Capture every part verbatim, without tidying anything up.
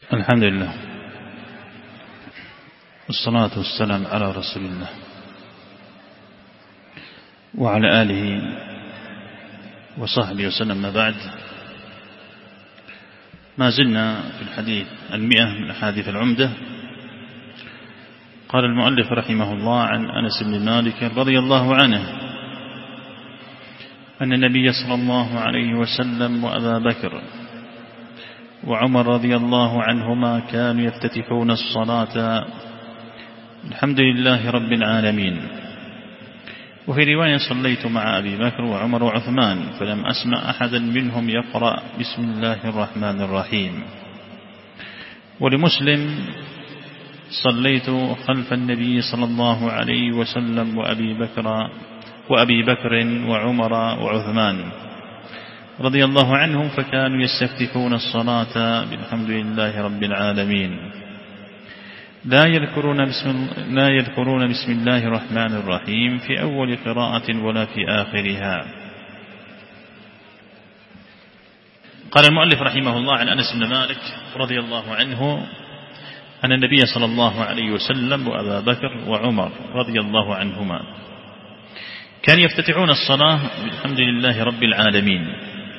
الحمد لله والصلاة والسلام على رسول الله وعلى آله وصحبه وسلم. ما بعد، ما زلنا في الحديث المئة من أحاديث العمدة. قال المؤلف رحمه الله عن أنس بن مالك رضي الله عنه أن النبي صلى الله عليه وسلم وأبا بكر وعمر رضي الله عنهما كانوا يفتتحون الصلاة الحمد لله رب العالمين. وفي رواية صليت مع أبي بكر وعمر وعثمان فلم أسمع أحدا منهم يقرأ بسم الله الرحمن الرحيم. ولمسلم صليت خلف النبي صلى الله عليه وسلم وأبي بكر وأبي بكر وعمر وعثمان رضي الله عنهم فكانوا يستفتحون الصلاة بالحمد لله رب العالمين لا يذكرون بسم, لا يذكرون بسم الله الرحمن الرحيم في أول قراءة ولا في آخرها. قال المؤلف رحمه الله عن أنس بن مالك رضي الله عنه أن النبي صلى الله عليه وسلم وأبا بكر وعمر رضي الله عنهما كانوا يفتتحون الصلاة بالحمد لله رب العالمين.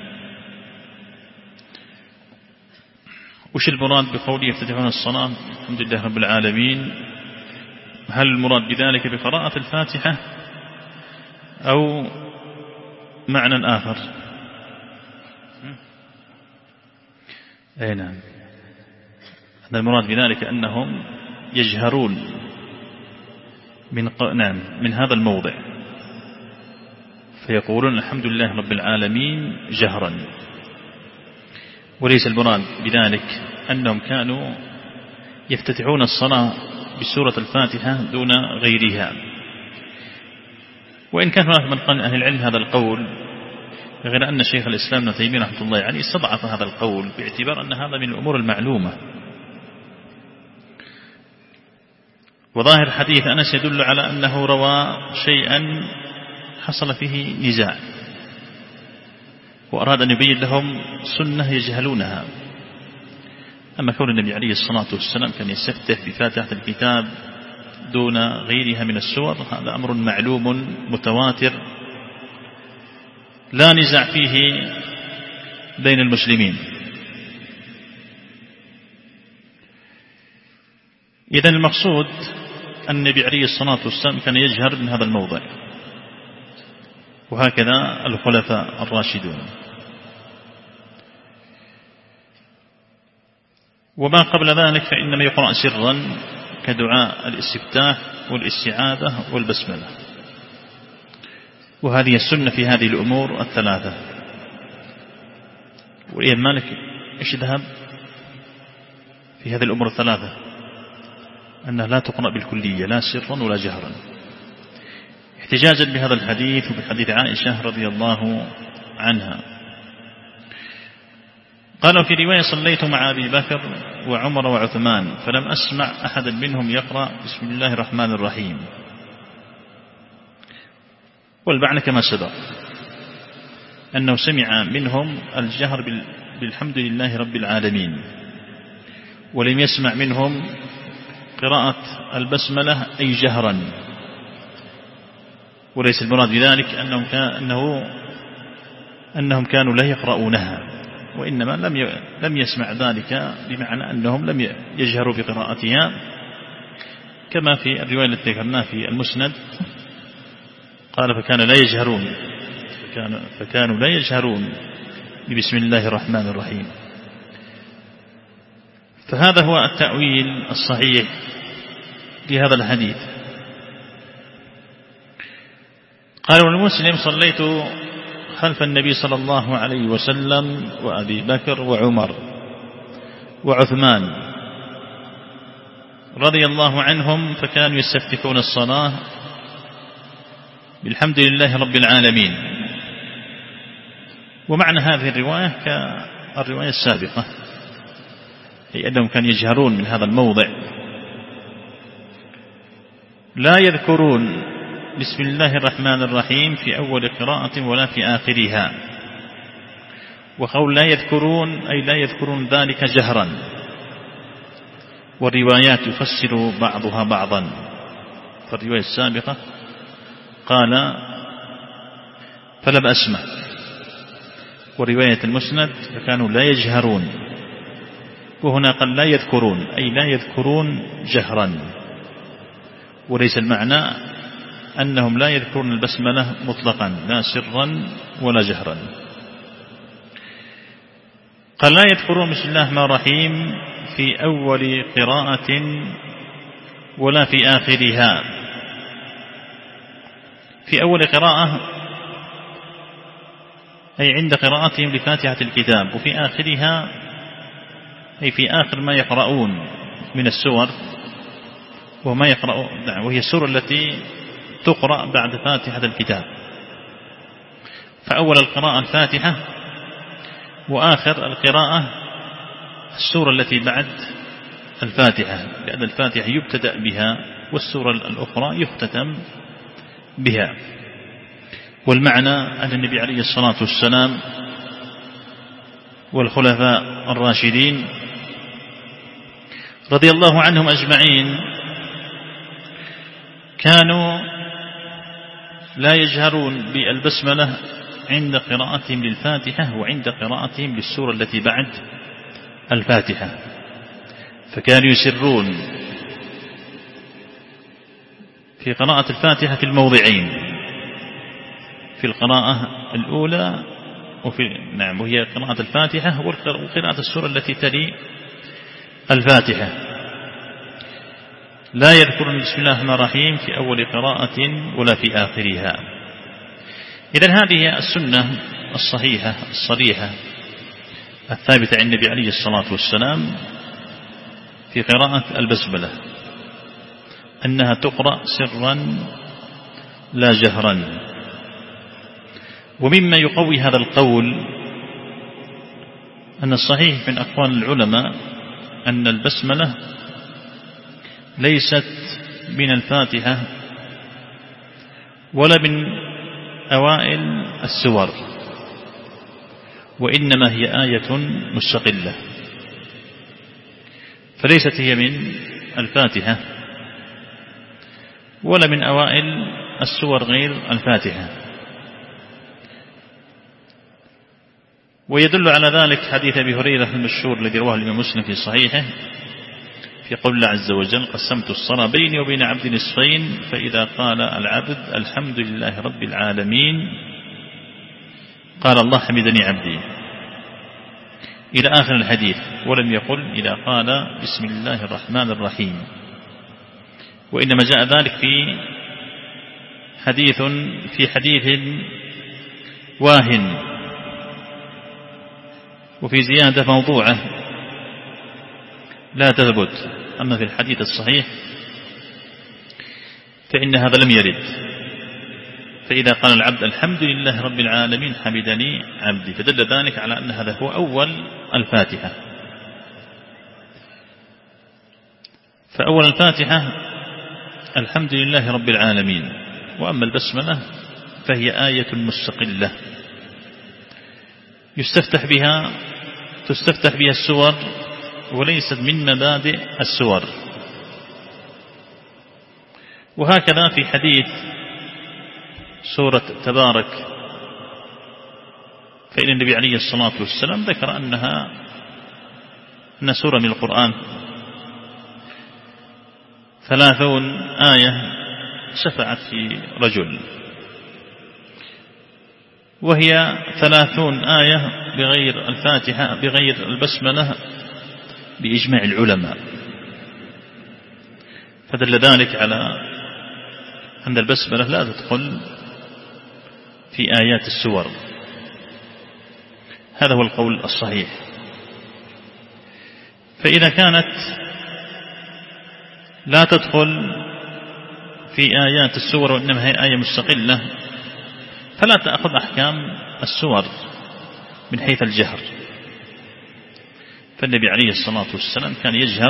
وش المراد بقول يفتتحون الصلاة الحمد لله رب العالمين؟ هل المراد بذلك بقراءة الفاتحة أو معنى آخر؟ أي نعم، هذا المراد بذلك أنهم يجهرون من ق... نعم من هذا الموضع فيقولون الحمد لله رب العالمين جهرا، وليس المراد بذلك أنهم كانوا يفتتحون الصلاة بسورة الفاتحة دون غيرها. وإن كان هناك من قال أهل العلم هذا القول، غير أن شيخ الإسلام ابن تيمية رحمه الله عليه استضعف هذا القول باعتبار أن هذا من الأمور المعلومة. وظاهر حديث أنس يدل على أنه روى شيئا حصل فيه نزاع وأراد أن يبين لهم سنة يجهلونها. أما كون النبي عليه الصلاة والسلام كان يستفتح بفاتحة الكتاب دون غيرها من السور هذا أمر معلوم متواتر لا نزاع فيه بين المسلمين. إذن المقصود أن النبي عليه الصلاة والسلام كان يجهر من هذا الموضع، وهكذا الخلفاء الراشدون. وما قبل ذلك فإنما يقرأ سرا كدعاء الاستفتاح والاستعاذة والبسملة، وهذه السنة في هذه الأمور الثلاثة. والإمام مالك إيش ذهب في هذه الأمور الثلاثة؟ أنها لا تقرأ بالكلية لا سرا ولا جهرا، احتجاجا بهذا الحديث وبحديث عائشة رضي الله عنها. قالوا في رواية صليت مع أبي بكر وعمر وعثمان فلم أسمع أحدا منهم يقرأ بسم الله الرحمن الرحيم. والمعنى كما سبق أنه سمع منهم الجهر بالحمد لله رب العالمين، ولم يسمع منهم قراءة البسملة أي جهرا. وليس المراد بذلك أنهم, كان أنه أنهم كانوا لا يقرؤونها، وإنما لم لم يسمع ذلك بمعنى أنهم لم يجهروا بقراءتها، كما في الرواية التي ذكرناها في المسند قال فكان لا يجهرون فكان فكانوا لا يجهرون بسم الله الرحمن الرحيم. فهذا هو التأويل الصحيح لهذا الحديث. قال والمسلم صليت خلف النبي صلى الله عليه وسلم وأبي بكر وعمر وعثمان رضي الله عنهم فكانوا يستفتحون الصلاة بالحمد لله رب العالمين. ومعنى هذه الرواية كالرواية السابقة، أي أنهم كانوا يجهرون من هذا الموضع لا يذكرون بسم الله الرحمن الرحيم في أول قراءة ولا في آخرها. وقول لا يذكرون أي لا يذكرون ذلك جهرا، والروايات يفسر بعضها بعضا. فالرواية السابقة قال فلم أسمع، ورواية المسند فكانوا لا يجهرون، وهنا قال لا يذكرون، أي لا يذكرون جهرا، وليس المعنى أنهم لا يذكرون البسملة مطلقا لا سرا ولا جهرا. قال لا يذكرون بسم الله الرحمن الرحيم في أول قراءة ولا في آخرها. في أول قراءة أي عند قراءتهم لفاتحة الكتاب، وفي آخرها أي في آخر ما يقرؤون من السور، وما يقرؤون وهي السورة التي تقرأ بعد فاتحة الكتاب. فأول القراءة الفاتحة، وآخر القراءة السورة التي بعد الفاتحة، لأن الفاتحة يبتدأ بها والسورة الأخرى يختتم بها. والمعنى أن النبي عليه الصلاة والسلام والخلفاء الراشدين رضي الله عنهم أجمعين كانوا لا يجهرون بالبسملة عند قراءتهم للفاتحة وعند قراءتهم للسورة التي بعد الفاتحة، فكانوا يسرون في قراءة الفاتحة في الموضعين، في القراءة الأولى وفي نعم وهي قراءة الفاتحة وقراءة السورة التي تلي الفاتحة. لا يذكرون بسم الله الرحمن الرحيم في أول قراءة ولا في آخرها. إذن هذه السنة الصحيحة الصريحة الثابتة عن النبي عليه الصلاة والسلام في قراءة البسملة، أنها تقرأ سرا لا جهرا. ومما يقوي هذا القول أن الصحيح من أقوال العلماء أن البسملة ليست من الفاتحة ولا من أوائل السور، وإنما هي آية مستقلة، فليست هي من الفاتحة ولا من أوائل السور غير الفاتحة. ويدل على ذلك حديث أبي هريرة المشهور الذي رواه الإمام مسلم في صحيحه في قول الله عز وجل قسمت الصلاة بيني وبين عبد نصفين، فإذا قال العبد الحمد لله رب العالمين قال الله حمدني عبدي، إلى آخر الحديث، ولم يقل إذا قال بسم الله الرحمن الرحيم. وإنما جاء ذلك في حديث في حديث واهن وفي زيادة موضوعة لا تثبت. أما في الحديث الصحيح فإن هذا لم يرد، فإذا قال العبد الحمد لله رب العالمين حمدني عبدي، فدل ذلك على أن هذا هو أول الفاتحة. فأول الفاتحة الحمد لله رب العالمين، وأما البسملة فهي آية مستقلة يستفتح بها تستفتح بها السور، وليست من مبادئ السور. وهكذا في حديث سورة تبارك، فإن النبي عليه الصلاة والسلام ذكر أنها أن سورة من القرآن ثلاثون آية شفعت في رجل، وهي ثلاثون آية بغير الفاتحة بغير البسملة بإجماع العلماء، فدل ذلك على أن البسملة لا تدخل في آيات السور. هذا هو القول الصحيح. فإذا كانت لا تدخل في آيات السور وإنما هي آية مستقلة، فلا تأخذ أحكام السور من حيث الجهر، فالنبي عليه الصلاة والسلام كان يجهر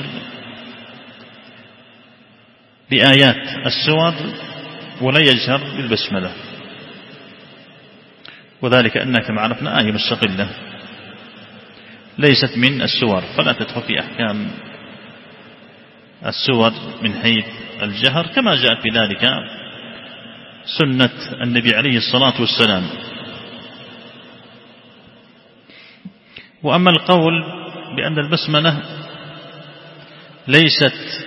بآيات السور ولا يجهر بالبسملة، وذلك أنها كما عرفنا آية مستقلة ليست من السور، فلا تدخل في أحكام السور من حيث الجهر، كما جاءت بذلك سنة النبي عليه الصلاة والسلام. وأما القول بأن البسملة ليست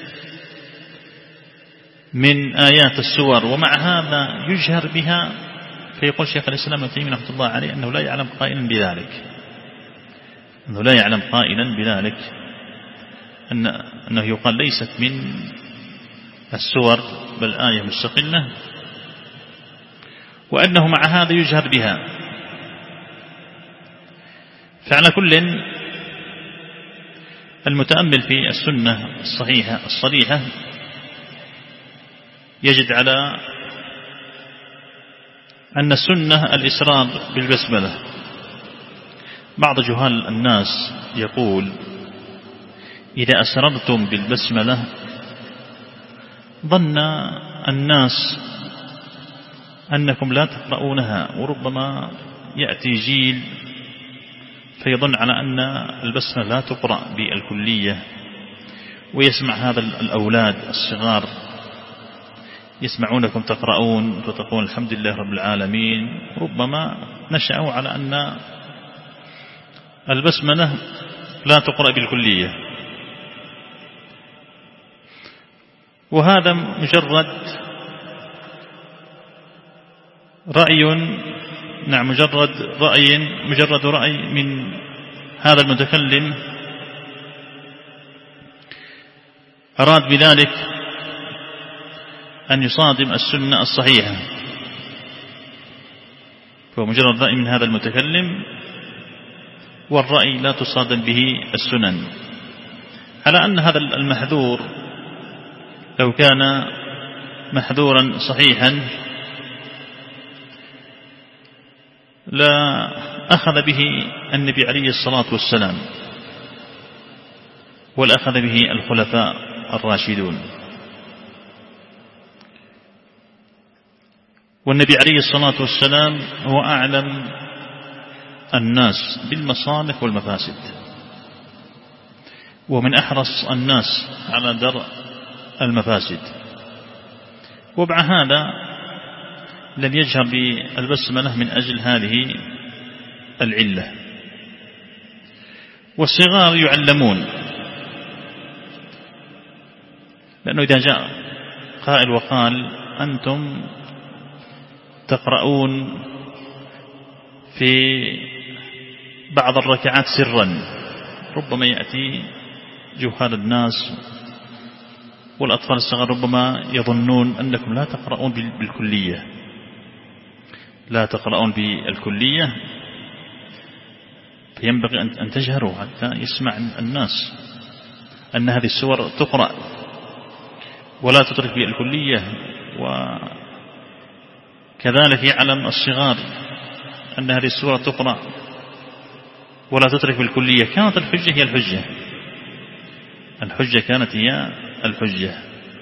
من آيات السور ومع هذا يجهر بها، فيقول شيخ الإسلام ابن تيمية رحمة الله عليه أنه لا يعلم قائلا بذلك، أنه لا يعلم قائلا بذلك أن أنه يقال ليست من السور بل آية مستقلة، وأنه مع هذا يجهر بها. فعلى كل المتأمل في السنة الصحيحة الصريحة يجد على أن السنة الإسرار بالبسملة. بعض جهال الناس يقول إذا أسررتم بالبسملة ظن الناس أنكم لا تقرؤونها، وربما يأتي جيل فيظن على أن البسملة لا تقرأ بالكلية، ويسمع هذا الأولاد الصغار يسمعونكم تقرؤون وتقول الحمد لله رب العالمين، ربما نشأوا على أن البسملة لا تقرأ بالكلية. وهذا مجرد رأي، نعم مجرد رأي مجرد رأي من هذا المتكلم أراد بذلك أن يصادم السنة الصحيحة، فهو مجرد رأي من هذا المتكلم، والرأي لا تصادم به السنن، على أن هذا المحذور لو كان محذورا صحيحا لا أخذ به النبي عليه الصلاة والسلام ولا أخذ به الخلفاء الراشدون. والنبي عليه الصلاة والسلام هو أعلم الناس بالمصالح والمفاسد، ومن أحرص الناس على درء المفاسد، ومع هذا لم يجهر بالبسملة من أجل هذه العلة. والصغار يعلمون، لأنه إذا جاء قائل وقال أنتم تقرؤون في بعض الركعات سرا، ربما يأتي جهال الناس والأطفال الصغار ربما يظنون أنكم لا تقرؤون بالكلية لا تقرؤون بالكلية فينبغي أن تجهروا حتى يسمع الناس أن هذه السور تقرأ ولا تترك بالكلية. وكذلك يعلم الصغار أن هذه السورة تقرأ ولا تترك بالكلية. كانت الحجة هي الحجة الحجة كانت هي الحجة.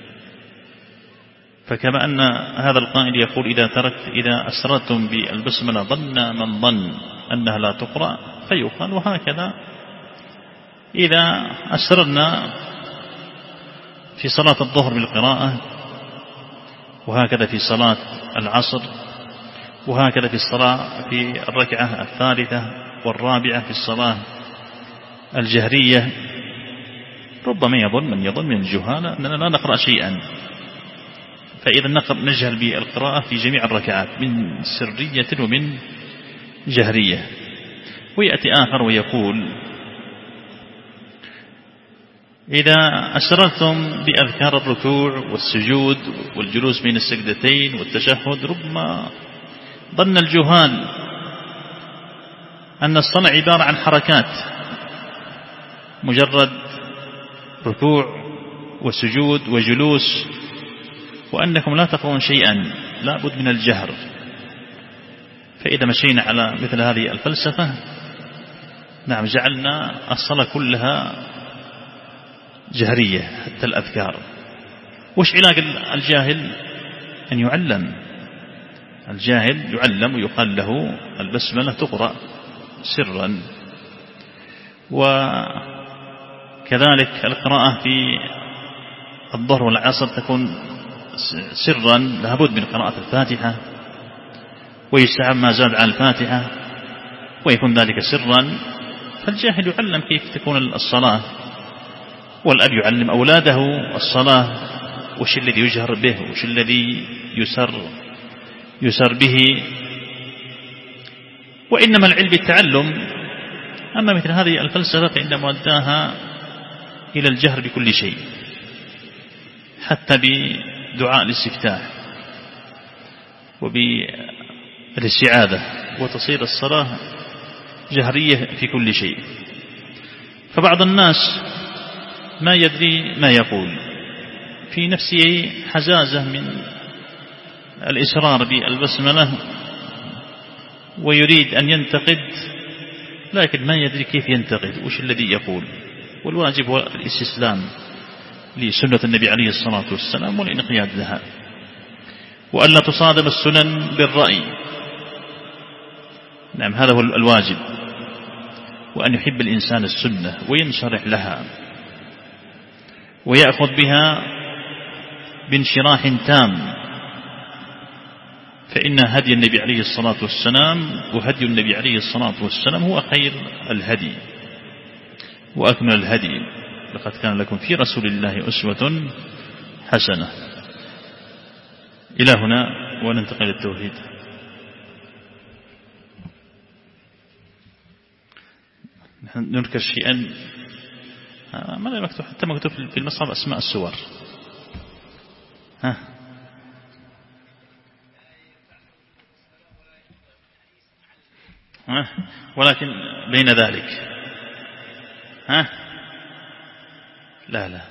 فكما أن هذا القائل يقول إذا ترك إذا أسرتم بالبسملة ظن من ظن أنها لا تقرأ فيقال. وهكذا إذا أسررنا في صلاة الظهر بالقراءة، وهكذا في صلاة العصر، وهكذا في الصلاة في الركعة الثالثة والرابعة في الصلاة الجهرية، ربما يظن من يظن من الجهال أننا لا نقرأ شيئا. فإذا نجهل بالقراءة في جميع الركعات من سرية ومن جهرية. ويأتي آخر ويقول إذا أسررتم بأذكار الركوع والسجود والجلوس بين السجدتين والتشهد، ربما ظن الجهال أن الصلاة عبارة عن حركات، مجرد ركوع وسجود وجلوس، وأنكم لا تقرؤون شيئا، لا بد من الجهر. فإذا مشينا على مثل هذه الفلسفة نعم جعلنا الصلاة كلها جهرية حتى الأذكار. وش علاج الجاهل؟ أن يعلم. الجاهل يعلم ويقال له البسملة تقرأ سرا. وكذلك القراءة في الظهر والعصر تكون سرا لابد من قراءة الفاتحة، ويستحب ما زاد عن الفاتحة ويكون ذلك سرا. فالجاهل يعلم كيف تكون الصلاة، والأب يعلم أولاده الصلاة، وش الذي يجهر به وش الذي يسر يسر به. وإنما العلم بالتعلم. أما مثل هذه الفلسفة فإنما وداها إلى الجهر بكل شيء، حتى بدعاء الاستفتاح وبالاستعاذة، وتصير الصلاة جهرية في كل شيء. فبعض الناس ما يدري ما يقول، في نفسه حزازة من الإسرار بالبسملة ويريد أن ينتقد، لكن ما يدري كيف ينتقد وش الذي يقول. والواجب هو الاستسلام لسنة النبي عليه الصلاة والسلام والانقياد لها، وألا تصادم السنن بالرأي. نعم، هذا هو الواجب، وأن يحب الإنسان السنة وينشرح لها ويأخذ بها بانشراح تام، فإن هدي النبي عليه الصلاة والسلام وهدي النبي عليه الصلاة والسلام هو خير الهدي وأكمل الهدي. لقد كان لكم في رسول الله أسوة حسنة. إلى هنا وننتقل للتوحيد. نحن نذكر شيئا ما لا مكتوب، حتى مكتوب في المصحف أسماء السور. ها ها ولكن بين ذلك ها لا لا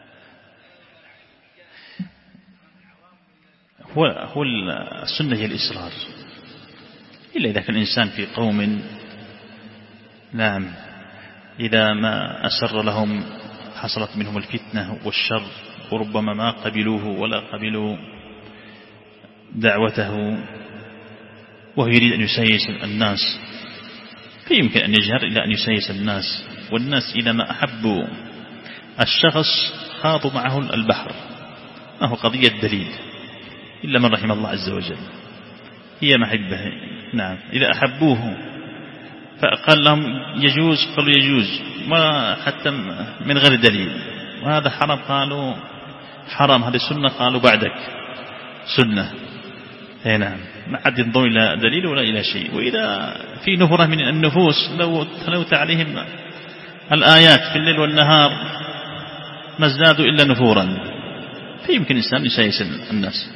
هو هو السنة هي الإصرار، إلا إذا كان الإنسان في قوم نعم إذا ما أسر لهم حصلت منهم الفتنة والشر، وربما ما قبلوه ولا قبلوا دعوته، وهو يريد أن يسيس الناس، فيمكن أن يجهر إلى أن يسيس الناس. والناس إذا ما أحبوا الشخص خاضوا معه البحر، ما هو قضية دليل إلا من رحم الله عز وجل، هي محبة. نعم، إذا أحبوه فقال لهم يجوز قالوا يجوز، ما حتى من غير دليل. وهذا حرام قالوا حرام، هذه سنة قالوا بعدك سنة. نعم، ما عاد ينظر إلى دليل ولا إلى شيء. وإذا في نفرة من النفوس لو تلوت عليهم الآيات في الليل والنهار ما ازدادوا إلا نفورا، فيمكن الإنسان يسيس الناس.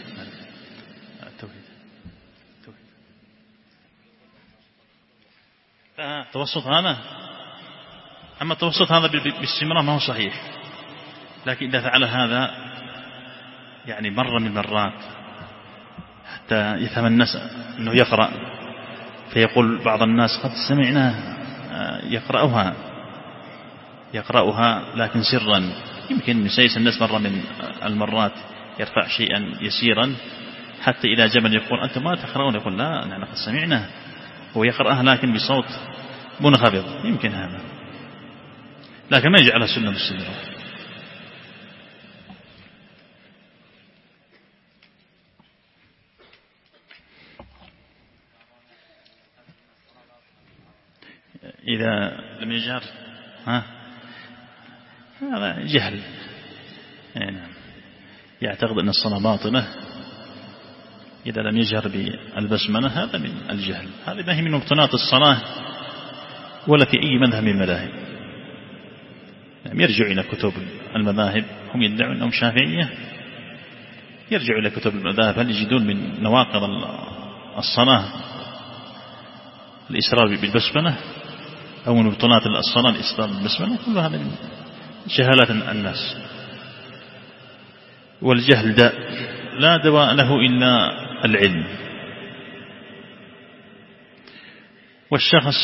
التوسط هذا، أما التوسط هذا باستمرار ما هو صحيح، لكن إذا فعل هذا يعني مرة من المرات حتى يفهم الناس أنه يقرأ، فيقول بعض الناس قد سمعنا يقرأها يقرأها لكن سرا، يمكن يسيس الناس مرة من المرات، يرفع شيئا يسيرا حتى إذا جمل يقول أنت ما تقرأون، يقول لا نحن قد سمعنا، هو يقرأها لكن بصوت منخفض، يمكن هذا، لكن ما يجعلها سنة مستمرة. إذا لم يجهر ها هذا جهل، يعني يعتقد أن الصلاة باطلة إذا لم يجهر بالبسملة، هذا من الجهل. هذه ما هي من مبطنات الصلاة ولا في أي مذهب من المذاهب. يعني يرجع إلى كتب المذاهب، هم يدعون أنهم شافعية، يرجع إلى كتب المذاهب هل يجدون من نواقض الصلاة الإسرار بالبسملة، أو من مبطنات الصلاة الإسرار بالبسملة. كل هذا من جهالات الناس. والجهل داء لا دواء له إلا العلم. والشخص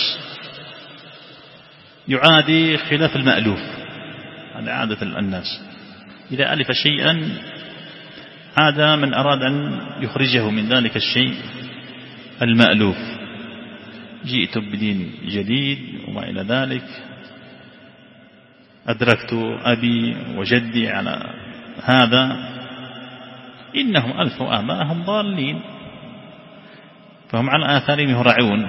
يعادي خلاف المألوف، هذا عادة الناس، إذا ألف شيئا عاد من أراد أن يخرجه من ذلك الشيء المألوف، جئت بدين جديد وما إلى ذلك، أدركت أبي وجدي على هذا إنهم ألفوا آباءهم ضالين فهم على آثارهم يهرعون.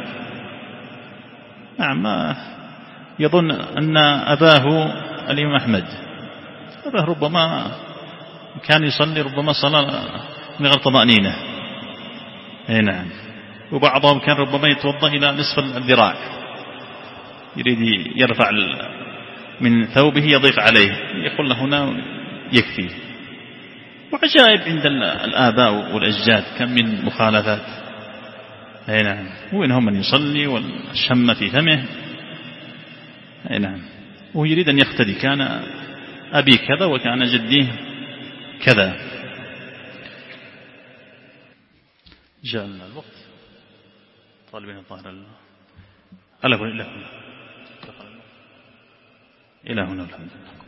نعم يظن أن أباه الإمام أحمد أباه ربما كان يصلي ربما صلاة من غير طمأنينة. نعم. وبعضهم كان ربما يتوضأ إلى نصف الذراع يريد يرفع من ثوبه يضيف عليه يقول له هنا يكفي. وعجائب عند الآباء والأجداد كم من مخالفات. نعم. وإنهم من يصلي والشم في فمه. نعم. ويريد أن يقتدي كان أبي كذا وكان جدي كذا. جاء الوقت طالبين الظاهر ألا أقول إلا هنا إلى هنا الحمد لله.